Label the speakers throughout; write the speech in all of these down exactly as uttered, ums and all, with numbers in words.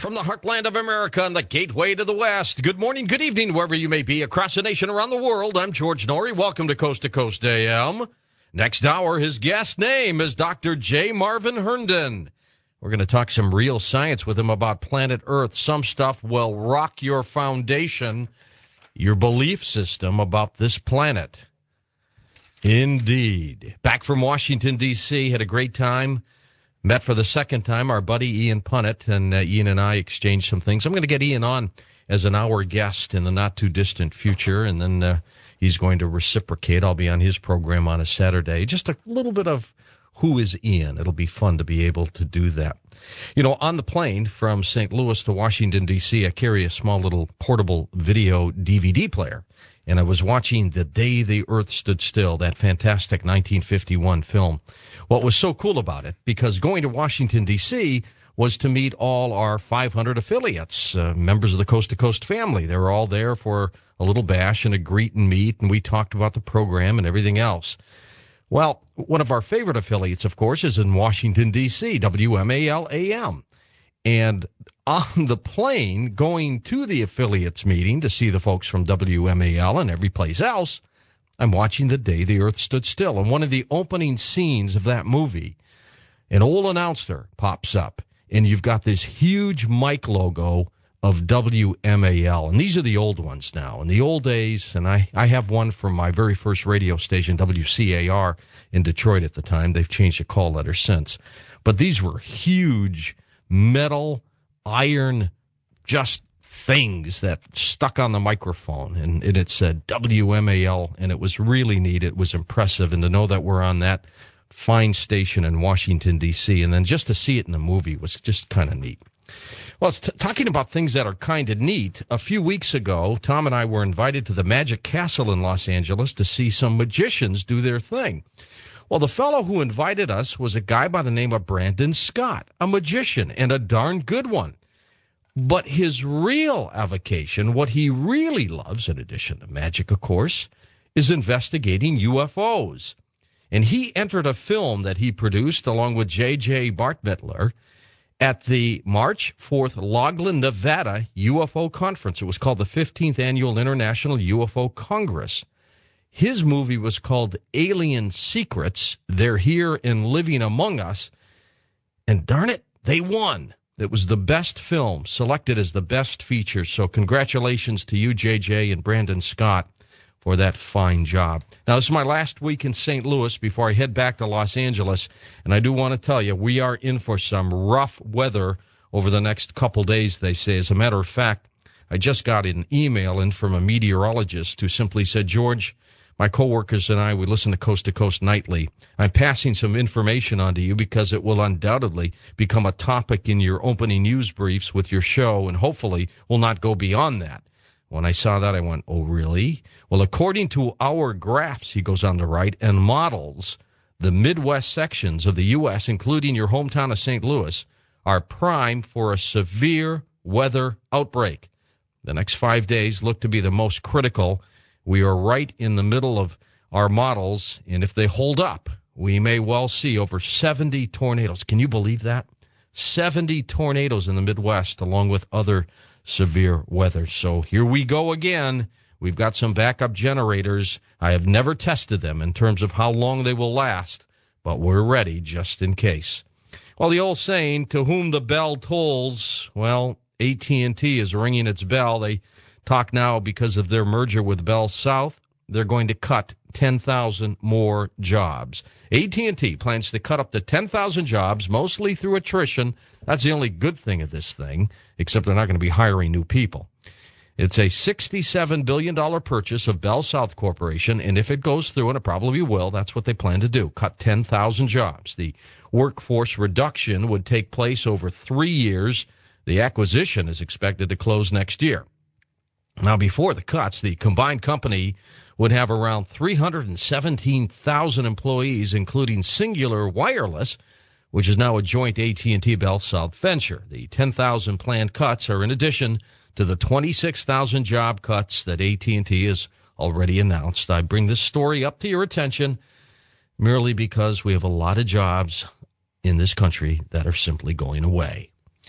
Speaker 1: From the heartland of America and the gateway to the West, good morning, good evening, wherever you may be across the nation, around the world. I'm George Noory. Welcome to Coast to Coast A M. Next hour, his guest name is Doctor J. Marvin Herndon. We're going to talk some real science with him about planet Earth. Some stuff will rock your foundation, your belief system about this planet. Indeed. Back from Washington, D C, had a great time. Met for the second time our buddy Ian Punnett, and uh, Ian and I exchanged some things. I'm going to get Ian on as an hour guest in the not-too-distant future, and then uh, he's going to reciprocate. I'll be on his program on a Saturday. Just a little bit of who is Ian. It'll be fun to be able to do that. You know, on the plane from Saint Louis to Washington, D C, I carry a small little portable video D V D player. And I was watching The Day the Earth Stood Still, that fantastic nineteen fifty-one film. What was so cool about it, because going to Washington, D C was to meet all our five hundred affiliates, uh, members of the Coast to Coast family. They were all there for a little bash and a greet and meet, and we talked about the program and everything else. Well, one of our favorite affiliates, of course, is in Washington, D C, W M A L A M. And on the plane going to the affiliates meeting to see the folks from W M A L and every place else, I'm watching The Day the Earth Stood Still. And one of the opening scenes of that movie, an old announcer pops up, and you've got this huge mic logo of W M A L. And these are the old ones now. In the old days, and I, I have one from my very first radio station, W C A R, in Detroit at the time. They've changed the call letter since. But these were huge metal, iron, just things that stuck on the microphone, and, and it said W M A L, and it was really neat. It was impressive, and to know that we're on that fine station in Washington, D C, and then just to see it in the movie was just kind of neat. Well, t- talking about things that are kind of neat, a few weeks ago, Tom and I were invited to the Magic Castle in Los Angeles to see some magicians do their thing. Well, the fellow who invited us was a guy by the name of Brandon Scott, a magician, and a darn good one. But his real avocation, what he really loves, in addition to magic, of course, is investigating U F Os. And he entered a film that he produced along with J J Bartmittler at the March fourth Loughlin, Nevada U F O Conference. It was called the fifteenth Annual International U F O Congress. His movie was called Alien Secrets. They're Here and Living Among Us. And darn it, they won. It was the best film, selected as the best feature. So congratulations to you, J J and Brandon Scott, for that fine job. Now, this is my last week in Saint Louis before I head back to Los Angeles. And I do want to tell you, we are in for some rough weather over the next couple days, they say. As a matter of fact, I just got an email in from a meteorologist who simply said, George, my coworkers and I, we listen to Coast to Coast nightly. I'm passing some information on to you because it will undoubtedly become a topic in your opening news briefs with your show, and hopefully will not go beyond that. When I saw that, I went, oh, really? Well, according to our graphs, he goes on to write, and models, the Midwest sections of the U S, including your hometown of Saint Louis, are primed for a severe weather outbreak. The next five days look to be the most critical. We are right in the middle of our models, and if they hold up, we may well see over seventy tornadoes. Can you believe that? seventy tornadoes in the Midwest, along with other severe weather. So here we go again. We've got some backup generators. I have never tested them in terms of how long they will last, but we're ready just in case. Well, the old saying, to whom the bell tolls, well, A T and T is ringing its bell. They talk now because of their merger with Bell South. They're going to cut ten thousand more jobs. A T and T plans to cut up to ten thousand jobs, mostly through attrition. That's the only good thing of this thing, except they're not going to be hiring new people. It's a sixty-seven billion dollars purchase of Bell South Corporation, and if it goes through, and it probably will, that's what they plan to do, cut ten thousand jobs. The workforce reduction would take place over three years. The acquisition is expected to close next year. Now, before the cuts, the combined company would have around three hundred seventeen thousand employees, including Singular Wireless, which is now a joint A T and T Bell South venture. The ten thousand planned cuts are in addition to the twenty-six thousand job cuts that A T and T has already announced. I bring this story up to your attention merely because we have a lot of jobs in this country that are simply going away.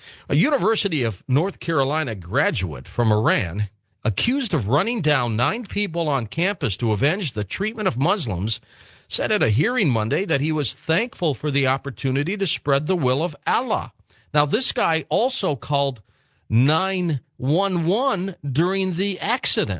Speaker 1: A University of North Carolina graduate from Iran, accused of running down nine people on campus to avenge the treatment of Muslims, said at a hearing Monday that he was thankful for the opportunity to spread the will of Allah. Now, this guy also called nine one one during the accident.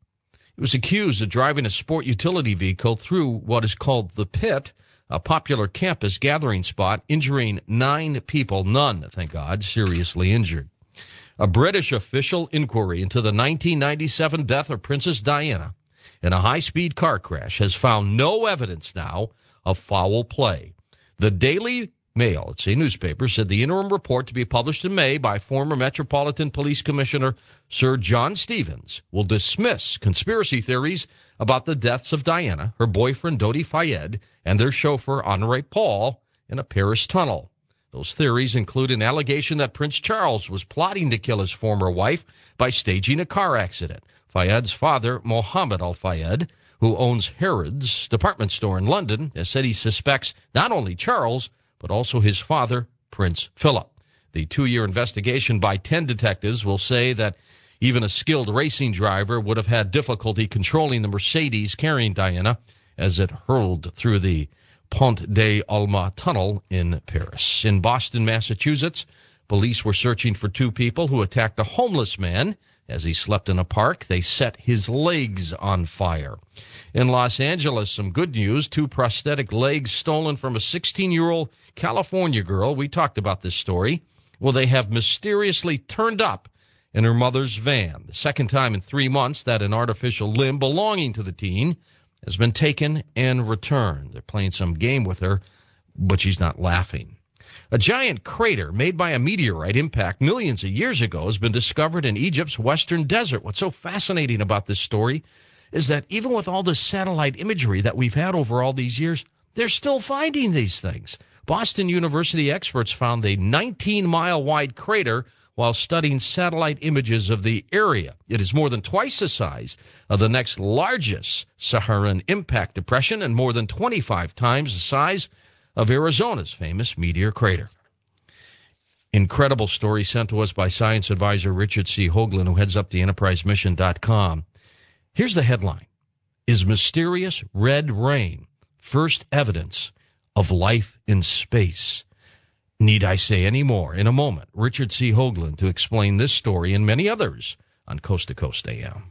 Speaker 1: He was accused of driving a sport utility vehicle through what is called the Pit, a popular campus gathering spot, injuring nine people, none, thank God, seriously injured. A British official inquiry into the nineteen ninety-seven death of Princess Diana in a high-speed car crash has found no evidence now of foul play. The Daily Mail, it's a newspaper, said the interim report to be published in May by former Metropolitan Police Commissioner Sir John Stevens will dismiss conspiracy theories about the deaths of Diana, her boyfriend Dodi Fayed, and their chauffeur Henri Paul in a Paris tunnel. Those theories include an allegation that Prince Charles was plotting to kill his former wife by staging a car accident. Fayed's father, Mohammed Al-Fayed, who owns Harrods department store in London, has said he suspects not only Charles, but also his father, Prince Philip. The two-year investigation by ten detectives will say that even a skilled racing driver would have had difficulty controlling the Mercedes carrying Diana as it hurled through the Pont des Alma tunnel in Paris. In Boston, Massachusetts, police were searching for two people who attacked a homeless man as he slept in a park. They set his legs on fire. In Los Angeles, some good news. Two prosthetic legs stolen from a sixteen-year-old California girl. We talked about this story. Well, they have mysteriously turned up in her mother's van. The second time in three months that an artificial limb belonging to the teen has been taken and returned. They're playing some game with her, but she's not laughing. A giant crater made by a meteorite impact millions of years ago has been discovered in Egypt's western desert. What's so fascinating about this story is that even with all the satellite imagery that we've had over all these years, they're still finding these things. Boston University experts found a nineteen-mile-wide crater while studying satellite images of the area. It is more than twice the size of the next largest Saharan impact depression and more than twenty-five times the size of Arizona's famous Meteor Crater. Incredible story sent to us by science advisor Richard C. Hoagland, who heads up the enterprise mission dot com. Here's the headline. Is mysterious red rain first evidence of life in space? Need I say any more? In a moment, Richard C. Hoagland to explain this story and many others on Coast to Coast A M.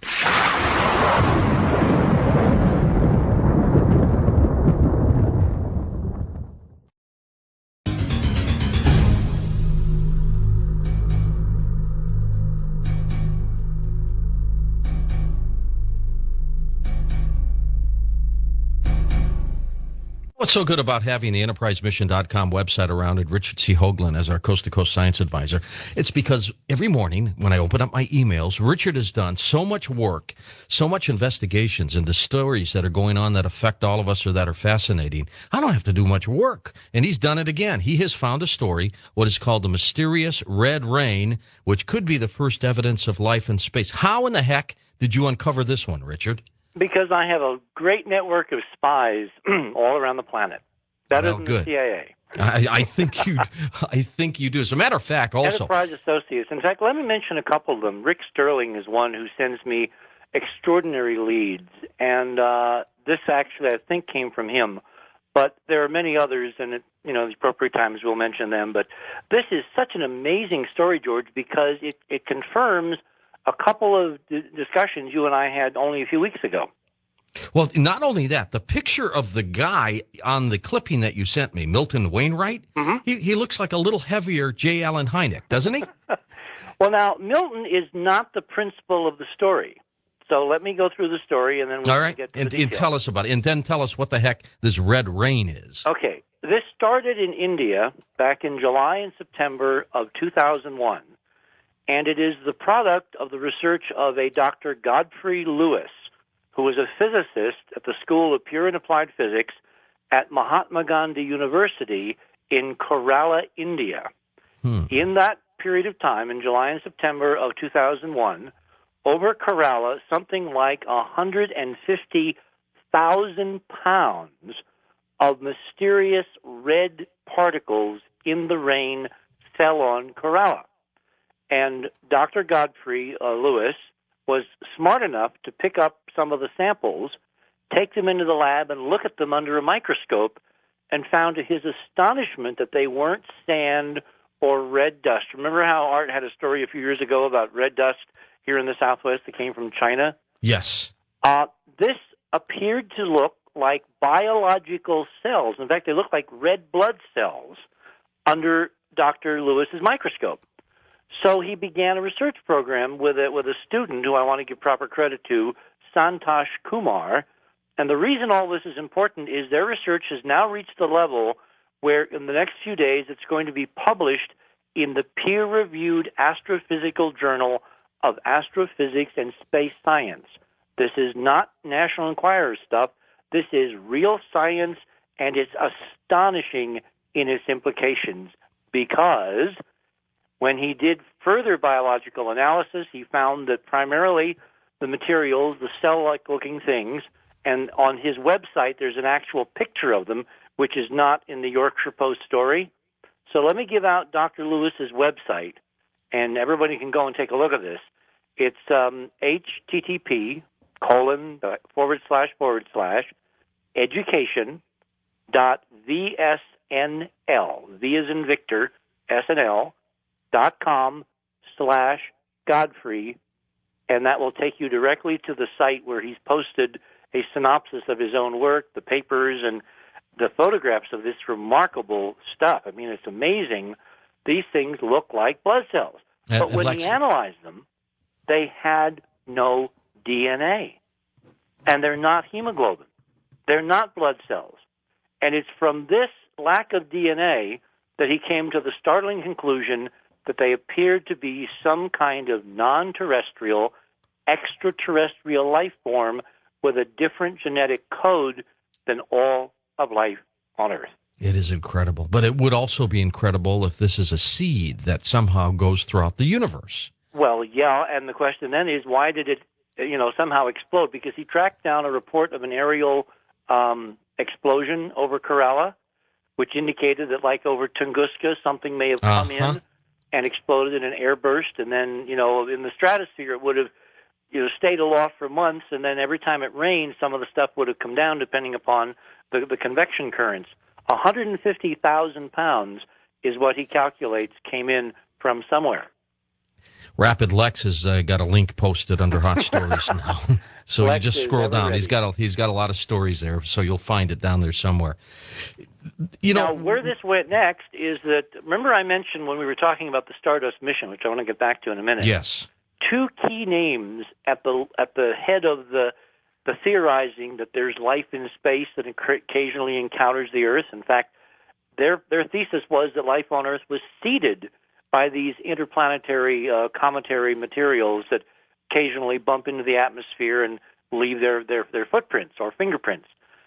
Speaker 1: What's so good about having the enterprise mission dot com website around it, Richard C. Hoagland as our coast-to-coast science advisor? It's because every morning when I open up my emails, Richard has done so much work, so much investigations into stories that are going on that affect all of us or that are fascinating. I don't have to do much work, and he's done it again. He has found a story, what is called the mysterious red rain, which could be the first evidence of life in space. How in the heck did you uncover this one, Richard?
Speaker 2: Because I have a great network of spies all around the planet. Better
Speaker 1: well,
Speaker 2: than
Speaker 1: good.
Speaker 2: the C I A.
Speaker 1: I, I think you. I think you do. As a matter of fact, also
Speaker 2: Enterprise Associates. In fact, let me mention a couple of them. Rick Sterling is one who sends me extraordinary leads, and uh, this actually I think came from him. But there are many others, and at you know the appropriate times we'll mention them. But this is such an amazing story, George, because it it confirms a couple of d- discussions you and I had only a few weeks ago.
Speaker 1: Well, not only that, the picture of the guy on the clipping that you sent me, Milton Wainwright, mm-hmm. he, he looks like a little heavier J. Allen Hynek, doesn't he?
Speaker 2: Well, now, Milton is not the principal of the story. So let me go through the story, and then we'll
Speaker 1: All right.
Speaker 2: get to
Speaker 1: and,
Speaker 2: the
Speaker 1: and tell us about it. And then tell us what the heck this red rain is.
Speaker 2: Okay. This started in India back in July and September of two thousand one. And it is the product of the research of a Doctor Godfrey Lewis, who was a physicist at the School of Pure and Applied Physics at Mahatma Gandhi University in Kerala, India. Hmm. In that period of time, in July and September of two thousand one, over Kerala, something like one hundred fifty thousand pounds of mysterious red particles in the rain fell on Kerala. And Doctor Godfrey uh, Lewis was smart enough to pick up some of the samples, take them into the lab, and look at them under a microscope, and found to his astonishment that they weren't sand or red dust. Remember how Art had a story a few years ago about red dust here in the Southwest that came from China?
Speaker 1: Yes.
Speaker 2: Uh, this appeared to look like biological cells. In fact, they looked like red blood cells under Doctor Lewis's microscope. So he began a research program with a, with a student who I want to give proper credit to, Santosh Kumar. And the reason all this is important is their research has now reached the level where in the next few days it's going to be published in the peer-reviewed Astrophysical Journal of Astrophysics and Space Science. This is not National Enquirer stuff. This is real science, and it's astonishing in its implications because when he did further biological analysis, he found that primarily the materials, the cell-like looking things, and on his website there's an actual picture of them, which is not in the Yorkshire Post story. So let me give out Doctor Lewis's website, and everybody can go and take a look at this. It's um, H T T P colon uh, forward slash forward slash education dot V S N L, V as in Victor, S N L, dot com slash Godfrey, and that will take you directly to the site where he's posted a synopsis of his own work, the papers, and the photographs of this remarkable stuff. I mean, it's amazing. These things look like blood cells.
Speaker 1: Uh,
Speaker 2: but when
Speaker 1: Alexa.
Speaker 2: he analyzed them, they had no D N A. And they're not hemoglobin. They're not blood cells. And it's from this lack of D N A that he came to the startling conclusion that they appeared to be some kind of non-terrestrial, extraterrestrial life form with a different genetic code than all of life on Earth.
Speaker 1: It is incredible. But it would also be incredible if this is a seed that somehow goes throughout the universe.
Speaker 2: Well, yeah, and the question then is, why did it, you know, somehow explode? Because he tracked down a report of an aerial um, explosion over Kerala, which indicated that, like over Tunguska, something may have come
Speaker 1: Uh-huh.
Speaker 2: in and exploded in an airburst, and then, you know, in the stratosphere it would have, you know, stayed aloft for months, and then every time it rained, some of the stuff would have come down depending upon the, the convection currents. one hundred fifty thousand pounds is what he calculates came in from somewhere.
Speaker 1: Rapid Lex has uh, got a link posted under Hot Stories now. So
Speaker 2: Lex
Speaker 1: you just
Speaker 2: is
Speaker 1: scroll
Speaker 2: ever
Speaker 1: down.
Speaker 2: ready.
Speaker 1: He's got a, he's got a lot of stories there, so you'll find it down there somewhere. You know,
Speaker 2: Now, where this went next is that, remember I mentioned when we were talking about the Stardust mission, which I want to get back to in a minute.
Speaker 1: yes.
Speaker 2: Two key names at the at the head of the the theorizing that there's life in space that occasionally encounters the Earth. In fact, their their thesis was that life on Earth was seeded by these interplanetary uh, cometary materials that occasionally bump into the atmosphere and leave their, their, their footprints or fingerprints.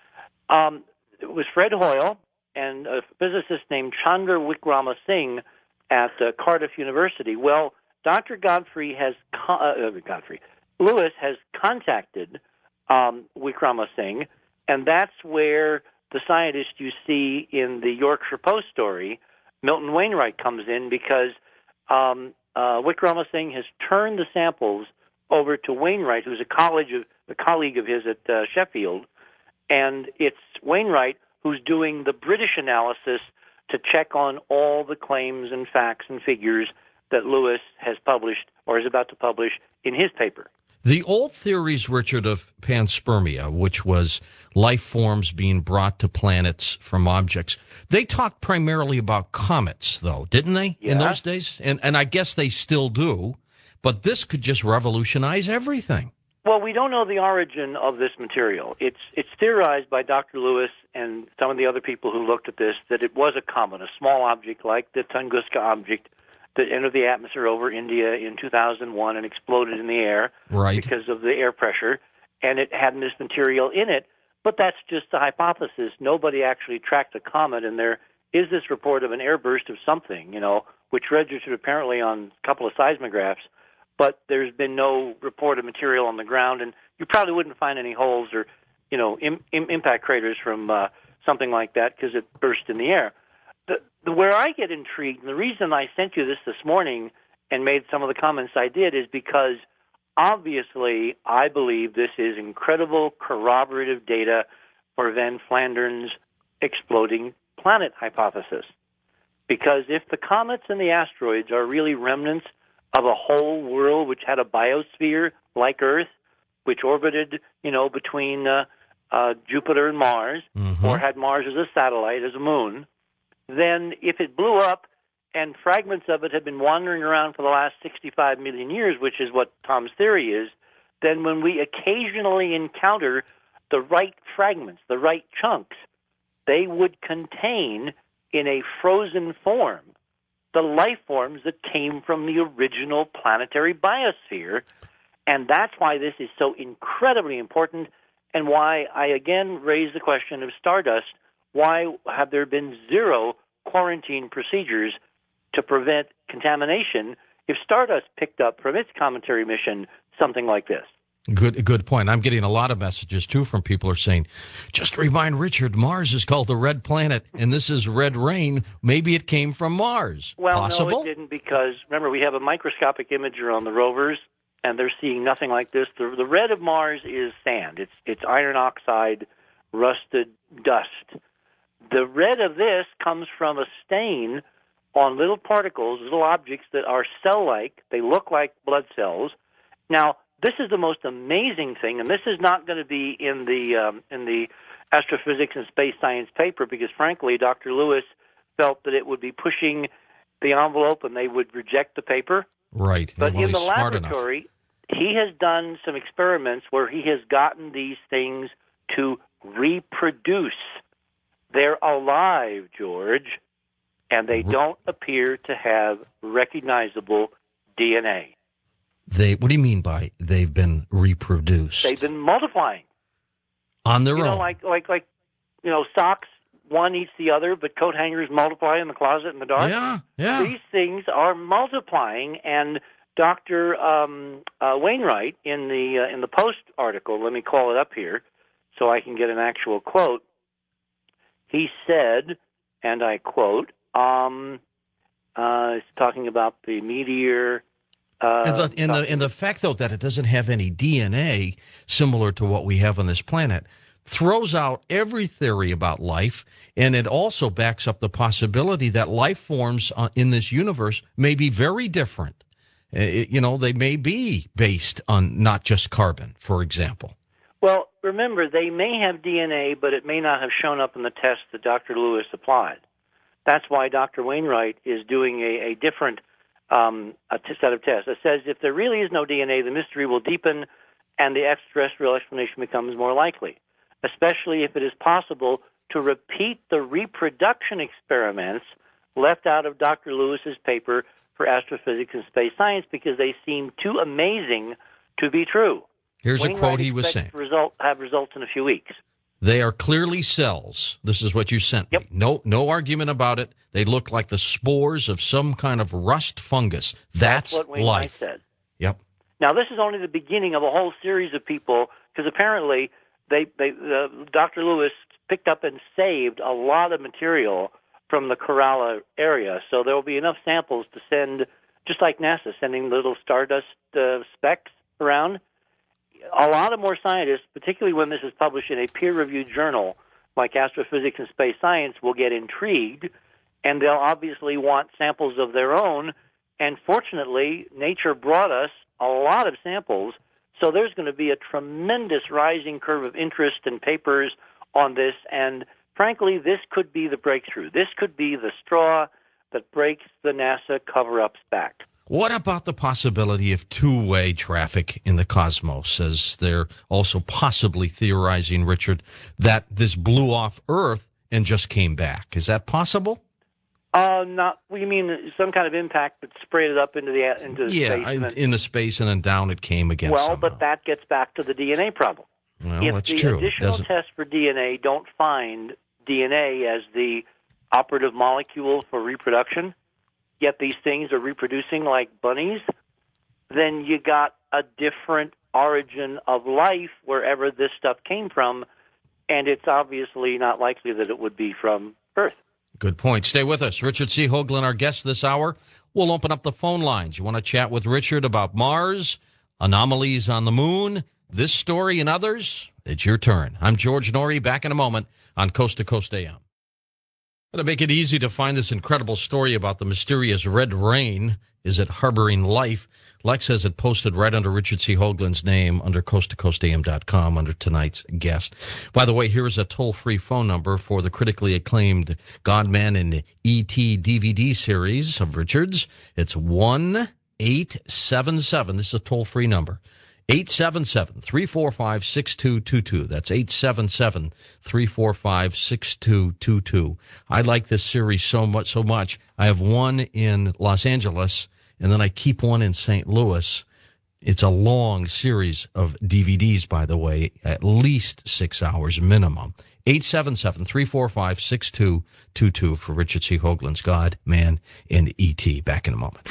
Speaker 2: Um, it was Fred Hoyle and a physicist named Chandra Wickrama Singh at uh, Cardiff University. Well, Doctor Godfrey has con- uh, Godfrey Lewis has contacted um, Wickrama Singh, and that's where the scientist you see in the Yorkshire Post story, Milton Wainwright, comes in, because um, uh, Wickrama Singh has turned the samples over to Wainwright, who's a college of a colleague of his at uh, Sheffield, and it's Wainwright who's doing the British analysis to check on all the claims and facts and figures that Lewis has published or is about to publish in his paper.
Speaker 1: The old theories, Richard, of panspermia, which was life forms being brought to planets from objects, they talked primarily about comets, though, didn't they, in
Speaker 2: Yeah.
Speaker 1: those days? And and I guess they still do, but this could just revolutionize everything.
Speaker 2: Well, we don't know the origin of this material. It's it's theorized by Doctor Lewis and some of the other people who looked at this that it was a comet, a small object like the Tunguska object that entered the atmosphere over India in two thousand one and exploded in the air
Speaker 1: Right.
Speaker 2: because of the air pressure, and it had this material in it. But that's just a hypothesis. Nobody actually tracked a comet, and there is this report of an airburst of something, you know, which registered apparently on a couple of seismographs, but there's been no report of material on the ground, and you probably wouldn't find any holes or, you know, im- im- impact craters from uh, something like that because it burst in the air. the, the where I get intrigued, and the reason I sent you this this morning and made some of the comments I did is because obviously I believe this is incredible corroborative data for Van Flander's exploding planet hypothesis. Because if the comets and the asteroids are really remnants of a whole world which had a biosphere like Earth, which orbited, you know, between uh, uh, Jupiter and Mars,
Speaker 1: Mm-hmm.
Speaker 2: or had Mars as a satellite, as a moon, then if it blew up and fragments of it had been wandering around for the last sixty-five million years, which is what Tom's theory is, then when we occasionally encounter the right fragments, the right chunks, they would contain in a frozen form the life forms that came from the original planetary biosphere. And that's why this is so incredibly important, and why I again raise the question of Stardust. Why have there been zero quarantine procedures to prevent contamination if Stardust picked up from its cometary mission something like this?
Speaker 1: Good, good point. I'm getting a lot of messages too from people who are saying, "Just remind Richard, Mars is called the red planet, and this is red rain. Maybe it came from Mars."
Speaker 2: Well,
Speaker 1: Possible?
Speaker 2: no, it didn't, because remember we have a microscopic imager on the rovers, and they're seeing nothing like this. The, the red of Mars is sand. It's it's iron oxide, rusted dust. The red of this comes from a stain on little particles, little objects that are cell-like. They look like blood cells. Now, this is the most amazing thing, and this is not going to be in the um, in the astrophysics and space science paper because, frankly, Doctor Lewis felt that it would be pushing the envelope and they would reject the paper.
Speaker 1: Right.
Speaker 2: But
Speaker 1: Well,
Speaker 2: in the
Speaker 1: he's smart enough.
Speaker 2: laboratory, he has done some experiments where he has gotten these things to reproduce. They're alive, George, and they don't appear to have recognizable D N A.
Speaker 1: They. What do you mean by they've been reproduced?
Speaker 2: They've been multiplying.
Speaker 1: On their
Speaker 2: You know,
Speaker 1: own.
Speaker 2: like like like you know, socks. One eats the other, but coat hangers multiply in the closet in the dark.
Speaker 1: Yeah, yeah.
Speaker 2: These things are multiplying, and Doctor Um, uh, Wainwright in the uh, in the Post article. Let me call it up here, so I can get an actual quote. He said, and I quote, um, uh, it's talking about the meteor. Uh,
Speaker 1: And the, and, the, and the fact, though, that it doesn't have any D N A similar to what we have on this planet throws out every theory about life, and it also backs up the possibility that life forms uh, in this universe may be very different. Uh, it- you know, they may be based on not just carbon, for example.
Speaker 2: Well, remember, they may have D N A, but it may not have shown up in the test that Doctor Lewis applied. That's why Doctor Wainwright is doing a, a different um, a t- set of tests. It says if there really is no D N A, the mystery will deepen and the extraterrestrial explanation becomes more likely, especially if it is possible to repeat the reproduction experiments left out of Doctor Lewis's paper for astrophysics and space science because they seem too amazing to be true.
Speaker 1: Here's a
Speaker 2: Wainwright
Speaker 1: quote he was
Speaker 2: expects
Speaker 1: saying.
Speaker 2: to Result, have results in a few weeks.
Speaker 1: They are clearly cells. This is what you sent me.
Speaker 2: Yep.
Speaker 1: No, no argument about it. They look like the spores of some kind of rust fungus. That's,
Speaker 2: That's what Wainwright
Speaker 1: life.
Speaker 2: said.
Speaker 1: Yep.
Speaker 2: Now, this is only the beginning of a whole series of people, because apparently they, they, uh, Doctor Lewis picked up and saved a lot of material from the Kerala area. So there will be enough samples to send, just like NASA sending little stardust uh, specks around. A lot of more scientists, particularly when this is published in a peer-reviewed journal like Astrophysics and Space Science, will get intrigued, and they'll obviously want samples of their own. And fortunately, nature brought us a lot of samples, so there's going to be a tremendous rising curve of interest in papers on this. And frankly, this could be the breakthrough. This could be the straw that breaks the NASA cover-up's back.
Speaker 1: What about the possibility of two-way traffic in the cosmos, as they're also possibly theorizing, Richard, that this blew off Earth and just came back? Is that possible?
Speaker 2: Uh, not. You mean some kind of impact that sprayed it up into the into the
Speaker 1: Yeah,
Speaker 2: space? and then-
Speaker 1: into space and then down it came again.
Speaker 2: well,
Speaker 1: somehow.
Speaker 2: but that gets back to the D N A problem.
Speaker 1: well,
Speaker 2: if
Speaker 1: that's
Speaker 2: the
Speaker 1: true. It
Speaker 2: additional
Speaker 1: doesn't-
Speaker 2: tests for D N A don't find D N A as the operative molecule for reproduction, yet these things are reproducing like bunnies, then you got a different origin of life wherever this stuff came from, and it's obviously not likely that it would be from Earth.
Speaker 1: Good point. Stay with us. Richard C. Hoagland, our guest this hour. We'll open up the phone lines. You want to chat with Richard about Mars, anomalies on the moon, this story and others? It's your turn. I'm George Norrie, back in a moment on Coast to Coast A M. To make it easy to find this incredible story about the mysterious red rain, is it harboring life? Lex has it posted right under Richard C. Hoagland's name under coast to coast a m dot com under tonight's guest. By the way, here is a toll-free phone number for the critically acclaimed Godman and E T D V D series of Richard's. It's one eight seven seven. This is a toll-free number. eight seven seven, three four five, six two two two. That's eight seven seven, three four five, six two two two. I like this series so much, so much. I have one in Los Angeles, and then I keep one in Saint Louis. It's a long series of D V Ds, by the way, at least six hours minimum. eight seven seven, three four five, six two two two for Richard C. Hoagland's God, Man, and E T. Back in a moment.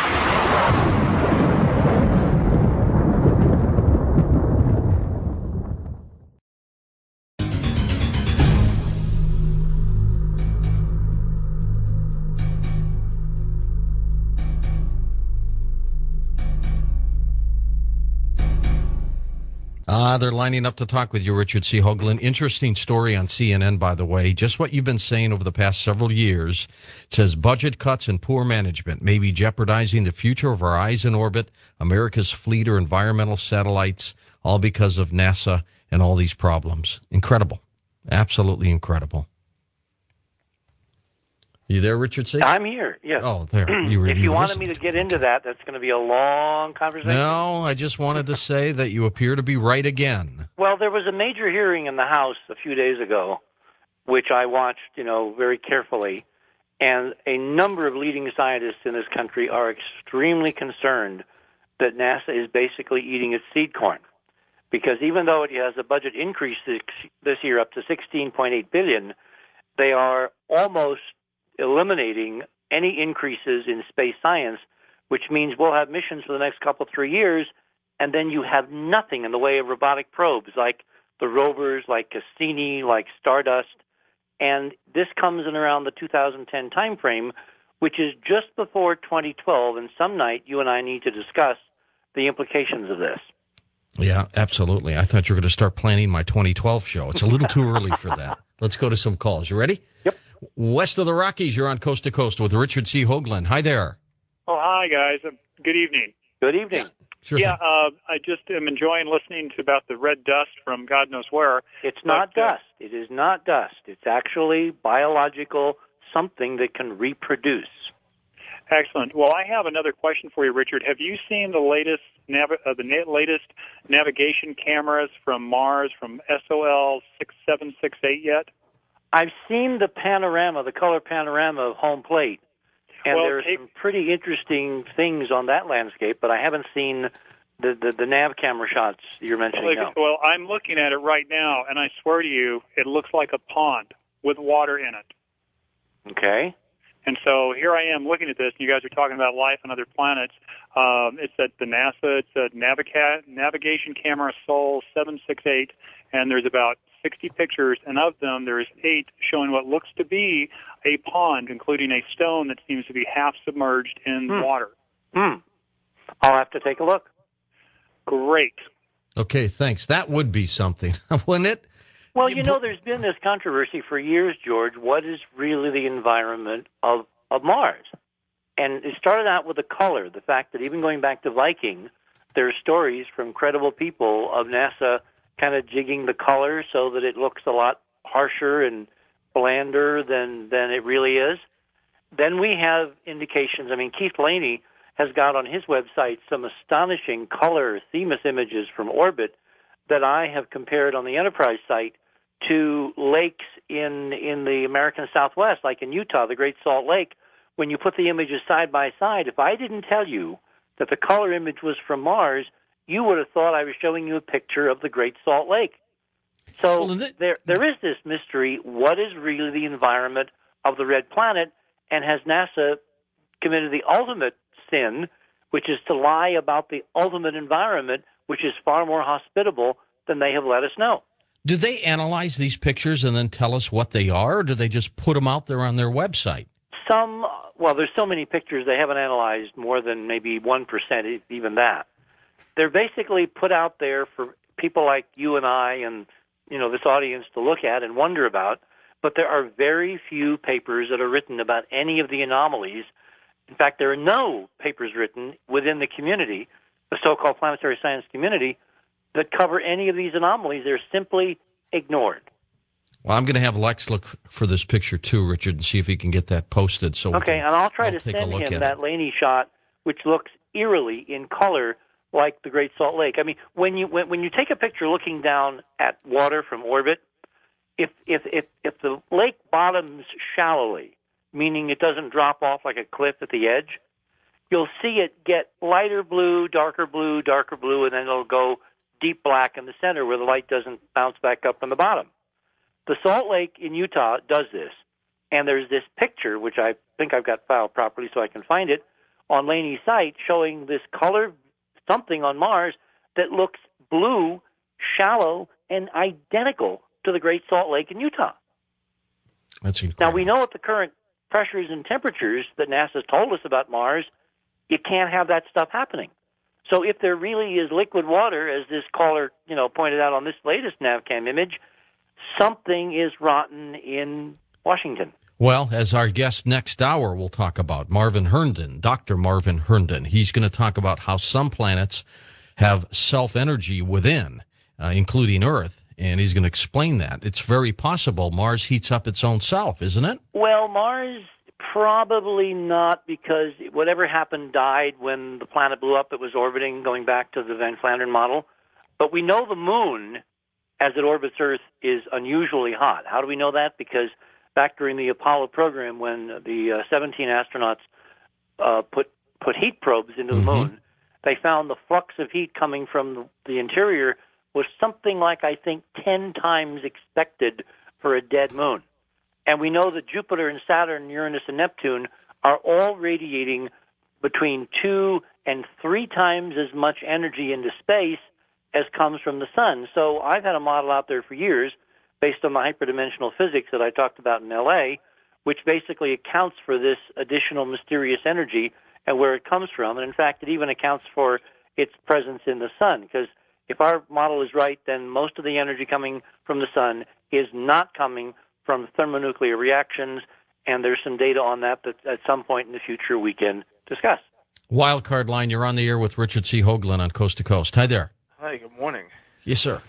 Speaker 1: Ah, they're lining up to talk with you, Richard C. Hoagland. Interesting story on C N N, by the way. Just what you've been saying over the past several years. It says budget cuts and poor management may be jeopardizing the future of our eyes in orbit, America's fleet of environmental satellites, all because of NASA and all these problems. Incredible. Absolutely incredible. You there, Richard C.?
Speaker 2: I'm here, yes.
Speaker 1: Oh, there. You were,
Speaker 2: if
Speaker 1: you
Speaker 2: you
Speaker 1: were
Speaker 2: wanted me to get into that, that's going to be a long conversation.
Speaker 1: No, I just wanted to say that you appear to be right again.
Speaker 2: Well, there was a major hearing in the House a few days ago, which I watched, you know, very carefully, and a number of leading scientists in this country are extremely concerned that NASA is basically eating its seed corn. Because even though it has a budget increase this, this year up to sixteen point eight billion dollars, they are almost eliminating any increases in space science, which means we'll have missions for the next couple, three years, and then you have nothing in the way of robotic probes like the rovers, like Cassini, like Stardust. And this comes in around the two thousand ten timeframe, which is just before twenty twelve, and some night you and I need to discuss the implications of this.
Speaker 1: Yeah, absolutely. I thought you were going to start planning my twenty twelve show. It's a little too early for that. Let's go to some calls. You ready?
Speaker 2: Yep.
Speaker 1: West of the Rockies, you're on Coast to Coast with Richard C. Hoagland. Hi there.
Speaker 3: Oh, hi, guys. Good evening.
Speaker 2: Good evening.
Speaker 1: Sure
Speaker 3: yeah, uh, I just am enjoying listening to about the red dust from God knows where.
Speaker 2: It's not
Speaker 3: but, uh,
Speaker 2: dust. It is not dust. It's actually biological, something that can reproduce.
Speaker 3: Excellent. Well, I have another question for you, Richard. Have you seen the latest nav- uh, the na- latest navigation cameras from Mars from S O L six seven six eight yet?
Speaker 2: I've seen the panorama, the color panorama of home plate, and
Speaker 3: well,
Speaker 2: there are
Speaker 3: take,
Speaker 2: some pretty interesting things on that landscape, but I haven't seen the, the, the nav camera shots you're mentioning
Speaker 3: well,
Speaker 2: now.
Speaker 3: well, I'm looking at it right now, and I swear to you, it looks like a pond with water in it.
Speaker 2: Okay.
Speaker 3: And so here I am looking at this, and you guys are talking about life on other planets. Um, it's at the NASA, it's a Navica- Navigation Camera Sol seven six eight, and there's about sixty pictures, and of them there's eight showing what looks to be a pond, including a stone that seems to be half submerged in
Speaker 2: Hmm.
Speaker 3: water.
Speaker 2: Hmm. I'll have to take a look.
Speaker 3: Great.
Speaker 1: Okay, thanks. That would be something, wouldn't it?
Speaker 2: Well, you know, there's been this controversy for years, George. What is really the environment of, of Mars? And it started out with the color, the fact that even going back to Viking, there are stories from credible people of NASA kind of jigging the color so that it looks a lot harsher and blander than, than it really is. Then we have indications. I mean, Keith Laney has got on his website some astonishing color Themis images from orbit that I have compared on the Enterprise site to lakes in in the American Southwest, like in Utah, the Great Salt Lake. When you put the images side by side, if I didn't tell you that the color image was from Mars, you would have thought I was showing you a picture of the Great Salt Lake. So
Speaker 1: Well, th-
Speaker 2: there there is this mystery. What is really the environment of the red planet? And has NASA committed the ultimate sin, which is to lie about the ultimate environment, which is far more hospitable than they have let us know?
Speaker 1: Do they analyze these pictures and then tell us what they are, or do they just put them out there on their website?
Speaker 2: Some, well, there's so many pictures they haven't analyzed more than maybe one percent, even that. They're basically put out there for people like you and I and, you know, this audience to look at and wonder about, but there are very few papers that are written about any of the anomalies. In fact, there are no papers written within the community, the so-called planetary science community, that cover any of these anomalies. They're simply ignored.
Speaker 1: Well, I'm going to have Lex look for this picture too, Richard, and see if he can get that posted. So
Speaker 2: okay,
Speaker 1: can,
Speaker 2: and I'll try
Speaker 1: I'll
Speaker 2: to
Speaker 1: take a
Speaker 2: send
Speaker 1: look
Speaker 2: him
Speaker 1: at
Speaker 2: that
Speaker 1: it.
Speaker 2: Laney shot, which looks eerily in color like the Great Salt Lake. I mean, when you when, when you take a picture looking down at water from orbit, if if if if the lake bottoms shallowly, meaning it doesn't drop off like a cliff at the edge, you'll see it get lighter blue, darker blue, darker blue, and then it'll go deep black in the center where the light doesn't bounce back up from the bottom. The Salt Lake in Utah does this, and there's this picture, which I think I've got filed properly so I can find it, on Laney's site showing this color something on Mars that looks blue, shallow, and identical to the Great Salt Lake in Utah.
Speaker 1: That's incredible.
Speaker 2: Now, we know at the current pressures and temperatures that NASA's told us about Mars, you can't have that stuff happening. So if there really is liquid water, as this caller, you know, pointed out on this latest NavCam image, something is rotten in Washington.
Speaker 1: Well, as our guest next hour, we'll talk about Marvin Herndon, Doctor Marvin Herndon. He's going to talk about how some planets have self-energy within, uh, including Earth, and he's going to explain that. It's very possible Mars heats up its own self, isn't it?
Speaker 2: Well, Mars, probably not, because whatever happened died when the planet blew up. It was orbiting, going back to the Van Flandern model. But we know the moon, as it orbits Earth, is unusually hot. How do we know that? Because back during the Apollo program, when the uh, seventeen astronauts uh, put put heat probes into the
Speaker 1: Mm-hmm.
Speaker 2: moon, they found the flux of heat coming from the, the interior was something like, I think, ten times expected for a dead moon. And we know that Jupiter and Saturn, Uranus and Neptune are all radiating between two and three times as much energy into space as comes from the sun. So I've had a model out there for years based on the hyperdimensional physics that I talked about in L A, which basically accounts for this additional mysterious energy and where it comes from. And in fact, it even accounts for its presence in the sun, because if our model is right, then most of the energy coming from the sun is not coming from thermonuclear reactions, and there's some data on that that at some point in the future we can discuss.
Speaker 1: Wildcard Line, you're on the air with Richard C. Hoagland on Coast to Coast. Hi there.
Speaker 4: Hi, good morning.
Speaker 1: Yes, sir.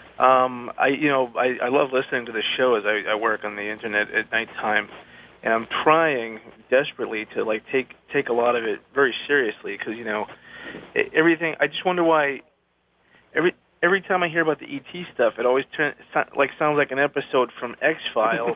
Speaker 4: Um, I, you know, I, I love listening to the show as I, I work on the internet at nighttime, and I'm trying desperately to like take take a lot of it very seriously because you know, everything. I just wonder why every every time I hear about the E T stuff, it always turn, like sounds like an episode from X-Files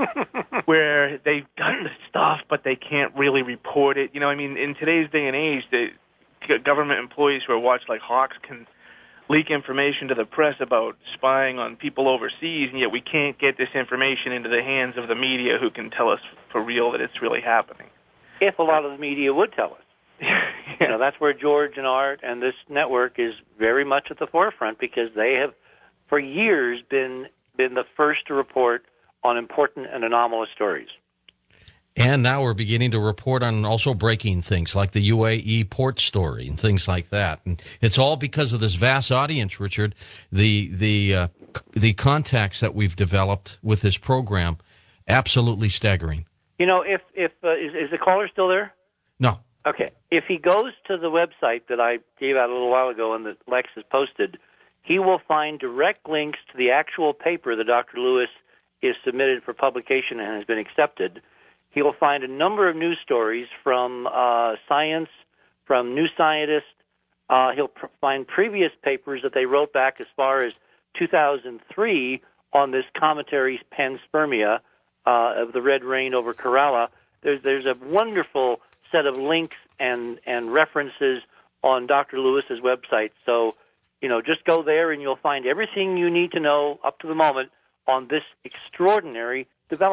Speaker 4: where they've got the stuff but they can't really report it. You know, I mean, in today's day and age, the government employees who are watched like hawks can leak information to the press about spying on people overseas, and yet we can't get this information into the hands of the media who can tell us for real that it's really happening.
Speaker 2: If a lot of the media would tell us.
Speaker 4: yeah.
Speaker 2: You know, that's where George and Art and this network is very much at the forefront, because they have, for years, been been the first to report on important and anomalous stories.
Speaker 1: And now we're beginning to report on also breaking things like the U A E port story and things like that. And it's all because of this vast audience, Richard, the the uh, the contacts that we've developed with this program, absolutely staggering.
Speaker 2: You know, if, if uh, is, is the caller still there?
Speaker 1: No.
Speaker 2: Okay. If he goes to the website that I gave out a little while ago and that Lex has posted, he will find direct links to the actual paper that Doctor Lewis is submitted for publication and has been accepted. He will find a number of news stories from uh, Science, from New Scientist. Uh, he'll pr- find previous papers that they wrote back as far as two thousand three on this cometary panspermia uh, of the red rain over Kerala. There's there's a wonderful set of links and, and references on Doctor Lewis's website. So, you know, just go there and you'll find everything you need to know up to the moment on this extraordinary development.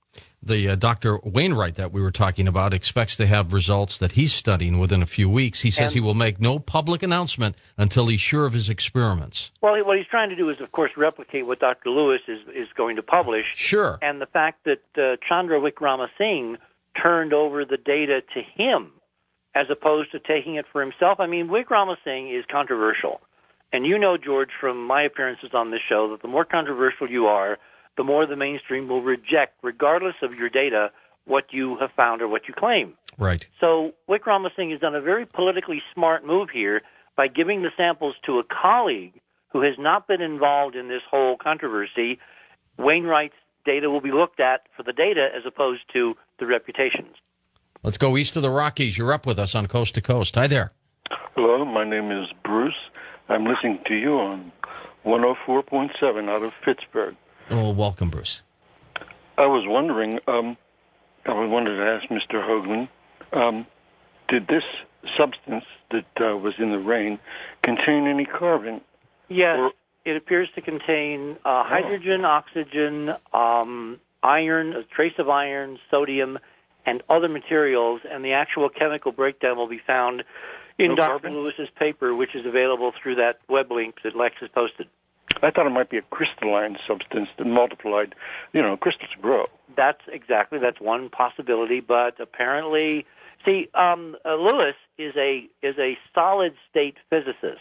Speaker 1: The uh, Doctor Wainwright that we were talking about expects to have results that he's studying within a few weeks. He says
Speaker 2: And-
Speaker 1: he will make no public announcement until he's sure of his experiments.
Speaker 2: Well, what he's trying to do is, of course, replicate what Doctor Lewis is, is going to publish.
Speaker 1: Sure.
Speaker 2: And the fact that uh, Chandra Wickramasinghe turned over the data to him as opposed to taking it for himself. I mean, Wickramasinghe is controversial. And you know, George, from my appearances on this show, that the more controversial you are, the more the mainstream will reject, regardless of your data, what you have found or what you claim.
Speaker 1: Right.
Speaker 2: So Wickramasinghe has done a very politically smart move here by giving the samples to a colleague who has not been involved in this whole controversy. Wainwright's data will be looked at for the data as opposed to the reputations.
Speaker 1: Let's go east of the Rockies. You're up with us on Coast to Coast. Hi there.
Speaker 5: Hello, my name is Bruce. I'm listening to you on one oh four point seven out of Pittsburgh.
Speaker 1: Oh, welcome, Bruce.
Speaker 5: I was wondering, um, I wanted to ask Mister Hoagland, um, did this substance that uh, was in the rain contain any carbon?
Speaker 2: Yes,
Speaker 5: Or-
Speaker 2: it appears to contain uh, hydrogen, oxygen, um, iron, a trace of iron, sodium, and other materials, and the actual chemical breakdown will be found in
Speaker 5: No
Speaker 2: Doctor
Speaker 5: carbon?
Speaker 2: Lewis's paper, which is available through that web link that Lex has posted.
Speaker 5: I thought it might be a crystalline substance that multiplied. You know, crystals grow.
Speaker 2: That's exactly, that's one possibility, but apparently, see, um, uh, Lewis is a is a solid state physicist,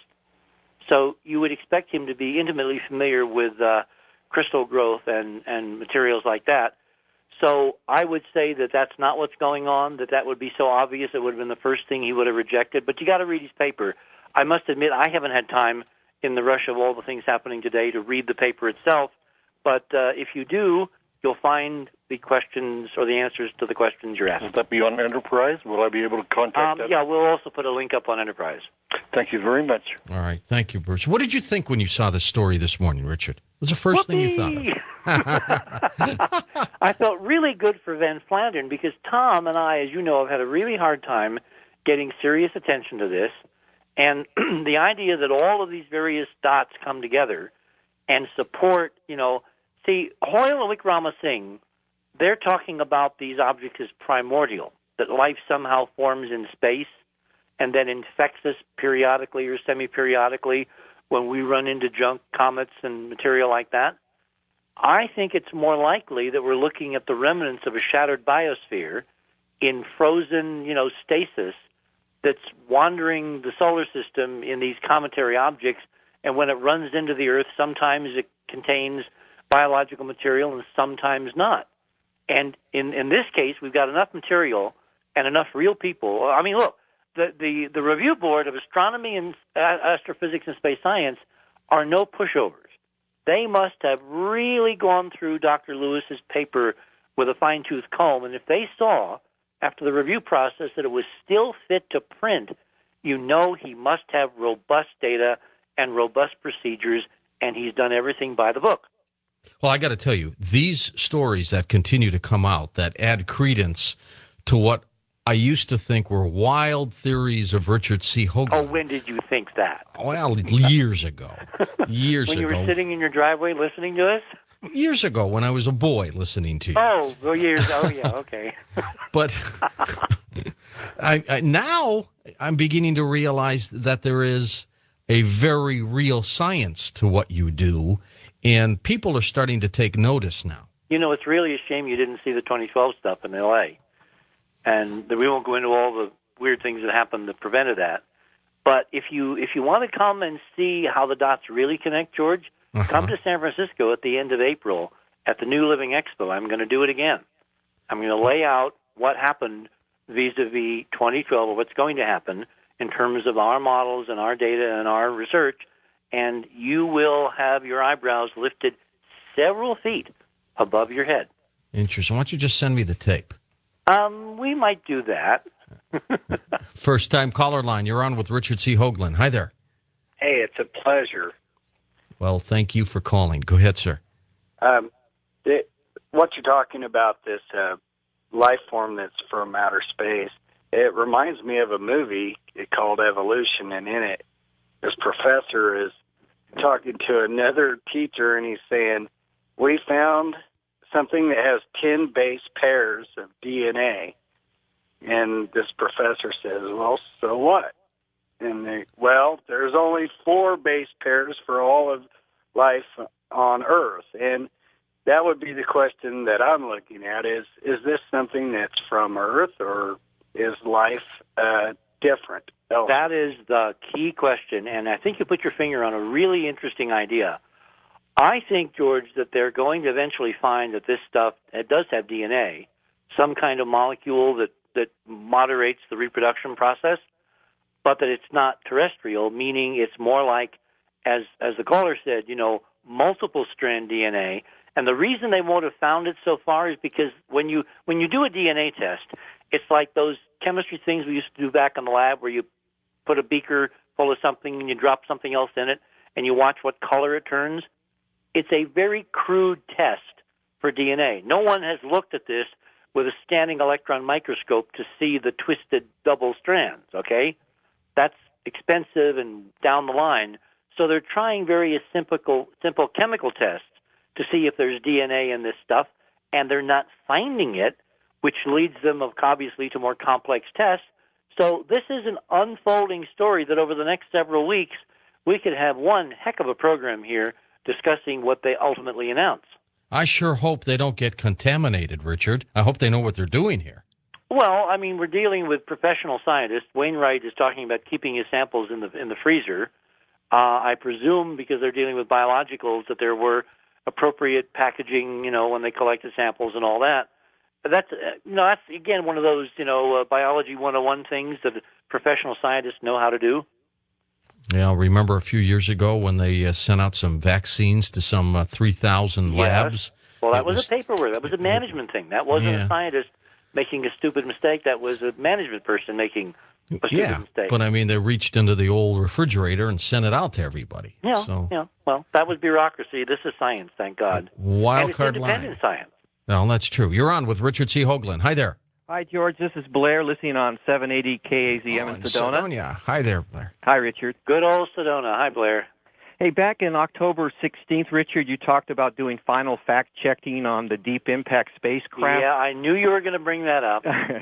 Speaker 2: so you would expect him to be intimately familiar with uh, crystal growth and, and materials like that. So I would say that that's not what's going on, that that would be so obvious it would have been the first thing he would have rejected. But you got to read his paper. I must admit I haven't had time in the rush of all the things happening today to read the paper itself. But uh, if you do, you'll find the questions or the answers to the questions you're
Speaker 5: Will
Speaker 2: asking.
Speaker 5: that be on Enterprise? Will I be able to contact
Speaker 2: Um,
Speaker 5: that?
Speaker 2: yeah, we'll also put a link up on Enterprise.
Speaker 5: Thank you very much.
Speaker 1: All right. Thank you, Bruce. What did you think when you saw this story this morning, Richard? What was the first thing you thought of?
Speaker 2: I felt really good for Van Flandern because Tom and I, as you know, have had a really hard time getting serious attention to this. And the idea that all of these various dots come together and support, you know, see, Hoyle and Wickramasinghe, they're talking about these objects as primordial, that life somehow forms in space and then infects us periodically or semi-periodically when we run into junk comets and material like that. I think it's more likely that we're looking at the remnants of a shattered biosphere in frozen, you know, stasis that's wandering the solar system in these cometary objects, and when it runs into the Earth, sometimes it contains biological material and sometimes not. And in, in this case, we've got enough material and enough real people. I mean, look, the, the, the review board of astronomy and astrophysics and space science are no pushovers. They must have really gone through Doctor Lewis's paper with a fine-tooth comb, and if they saw after the review process that it was still fit to print, you know he must have robust data and robust procedures, and he's done everything by the book.
Speaker 1: Well, I got to tell you, these stories that continue to come out that add credence to what I used to think were wild theories of Richard C. Hoagland.
Speaker 2: Oh, when did you think that?
Speaker 1: Well, years ago. Years
Speaker 2: when you
Speaker 1: ago.
Speaker 2: were sitting in your driveway listening to us?
Speaker 1: Years ago when I was a boy listening to you.
Speaker 2: Oh, oh years. Oh, yeah, okay.
Speaker 1: But I, I, now I'm beginning to realize that there is a very real science to what you do, and people are starting to take notice now.
Speaker 2: You know, it's really a shame you didn't see the twenty twelve stuff in L A And we won't go into all the weird things that happened that prevented that. But if you if you want to come and see how the dots really connect, George,
Speaker 1: uh-huh.
Speaker 2: come to San Francisco at the end of April at the New Living Expo. I'm going to do it again. I'm going to lay out what happened vis-a-vis twenty twelve, or what's going to happen in terms of our models and our data and our research, and you will have your eyebrows lifted several feet above your head.
Speaker 1: Interesting. Why don't you just send me the tape?
Speaker 2: Um, we might do that.
Speaker 1: First time caller line. You're on with Richard C. Hoagland. Hi there.
Speaker 6: Hey, it's a pleasure.
Speaker 1: Well, thank you for calling. Go ahead, sir.
Speaker 6: Um, it, what you're talking about, this uh, life form that's from outer space, it reminds me of a movie called Evolution, and in it, this professor is talking to another teacher, and he's saying, we found something that has ten base pairs of D N A. And this professor says, well, so what? And they, well, there's only four base pairs for all of life on Earth. And that would be the question that I'm looking at is, is this something that's from Earth or is life uh, different? Oh.
Speaker 2: That is the key question, and I think you put your finger on a really interesting idea. I think, George, that they're going to eventually find that this stuff, it does have D N A, some kind of molecule that, that moderates the reproduction process, but that it's not terrestrial, meaning it's more like, as as the caller said, you know, multiple strand D N A. And the reason they won't have found it so far is because when you when you do a D N A test, it's like those chemistry things we used to do back in the lab where you put a beaker full of something and you drop something else in it and you watch what color it turns. It's a very crude test for D N A. No one has looked at this with a scanning electron microscope to see the twisted double strands, okay? That's expensive and down the line. So they're trying very simple, simple chemical tests to see if there's D N A in this stuff, and they're not finding it, which leads them, obviously, to more complex tests. So this is an unfolding story that over the next several weeks, we could have one heck of a program here discussing what they ultimately announce.
Speaker 1: I sure hope they don't get contaminated, Richard. I hope they know what they're doing here.
Speaker 2: Well, I mean, we're dealing with professional scientists. Wainwright is talking about keeping his samples in the in the freezer. Uh, I presume because they're dealing with biologicals that there were appropriate packaging, you know, when they collected samples and all that. But that's, uh, you know, that's, again, one of those, you know, uh, biology one oh one things that professional scientists know how to do.
Speaker 1: Yeah, I'll remember a few years ago when they uh, sent out some vaccines to some uh, three thousand labs.
Speaker 2: Yes. Well, that was,
Speaker 1: was
Speaker 2: a paperwork. That was a management thing. That wasn't
Speaker 1: yeah.
Speaker 2: a scientist making a stupid mistake. That was a management person making a stupid
Speaker 1: yeah,
Speaker 2: mistake.
Speaker 1: But I mean, they reached into the old refrigerator and sent it out to everybody.
Speaker 2: Yeah,
Speaker 1: so.
Speaker 2: yeah. Well, that was bureaucracy. This is science, thank God.
Speaker 1: Wild
Speaker 2: and it's
Speaker 1: card
Speaker 2: independent
Speaker 1: line.
Speaker 2: science.
Speaker 1: No, that's true. You're on with Richard C. Hoagland. Hi there.
Speaker 7: Hi, George. This is Blair, listening on seven eighty K A Z M
Speaker 1: oh,
Speaker 7: in
Speaker 1: in
Speaker 7: Sedona.
Speaker 1: Sedona. Hi there, Blair.
Speaker 7: Hi, Richard.
Speaker 2: Good old Sedona. Hi, Blair.
Speaker 7: Hey, back in October sixteenth, Richard, you talked about doing final fact-checking on the Deep Impact spacecraft.
Speaker 2: Yeah, I knew you were going to bring that up.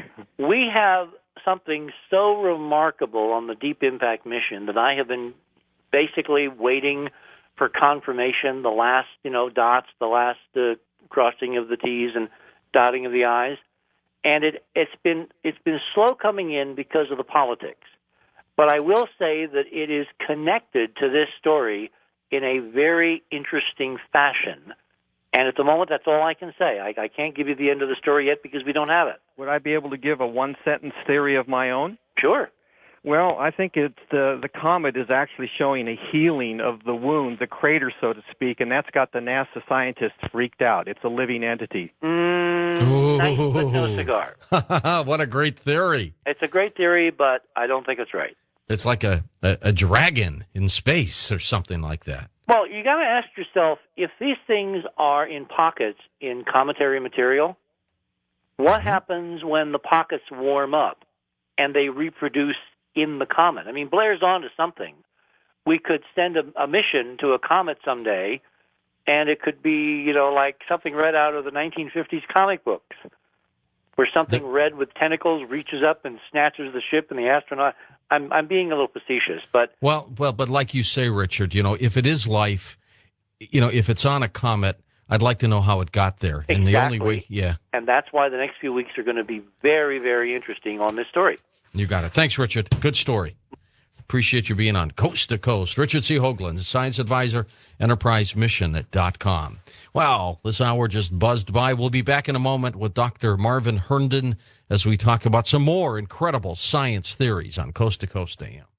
Speaker 2: We have something so remarkable on the Deep Impact mission that I have been basically waiting for confirmation, the last, you know, dots, the last uh, crossing of the T's and dotting of the I's. And it, it's been it's been slow coming in because of the politics. But I will say that it is connected to this story in a very interesting fashion. And at the moment, that's all I can say. I, I can't give you the end of the story yet because we don't have it.
Speaker 7: Would I be able to give a one-sentence theory of my own?
Speaker 2: Sure.
Speaker 7: Well, I think it's the, the comet is actually showing a healing of the wound, the crater, so to speak, and that's got the NASA scientists freaked out. It's a living entity.
Speaker 2: Mm, nice, but no cigar.
Speaker 1: What a great theory.
Speaker 2: It's a great theory, but I don't think it's right.
Speaker 1: It's like a, a, a dragon in space or something like that.
Speaker 2: Well, you got to ask yourself, if these things are in pockets in cometary material, what mm-hmm. happens when the pockets warm up and they reproduce in the comet? I mean, Blair's on to something. We could send a, a mission to a comet someday, and it could be, you know, like something read out of the nineteen fifties comic books, where something the, red with tentacles reaches up and snatches the ship and the astronaut. I'm I'm being a little facetious, but
Speaker 1: well, well, but like you say, Richard, you know, if it is life, you know, if it's on a comet, I'd like to know how it got there.
Speaker 2: Exactly.
Speaker 1: And the only way, yeah.
Speaker 2: And that's why the next few weeks are going to be very, very interesting on this story.
Speaker 1: You got it. Thanks, Richard. Good story. Appreciate you being on Coast to Coast. Richard C. Hoagland, Science Advisor, Enterprise Mission dot com. Well, this hour just buzzed by. We'll be back in a moment with Doctor Marvin Herndon as we talk about some more incredible science theories on Coast to Coast A M.